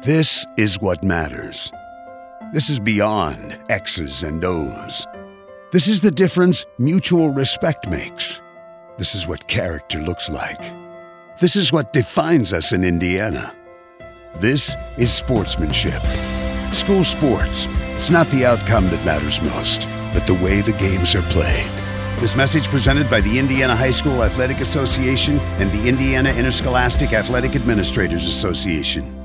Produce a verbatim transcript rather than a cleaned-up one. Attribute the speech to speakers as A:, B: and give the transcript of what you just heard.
A: This is what matters. This is beyond X's and O's. This is the difference mutual respect makes. This is what character looks like. This is what defines us in Indiana. This is sportsmanship. School sports. It's not the outcome that matters most, but the way the games are played. This message presented by the Indiana High School Athletic Association and the Indiana Interscholastic Athletic Administrators Association.